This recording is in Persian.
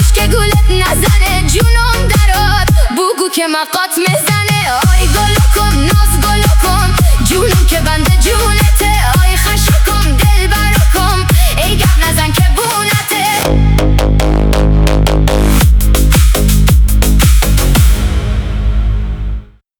که گولت نزنه، جونم درات بگو که مقات میزنه.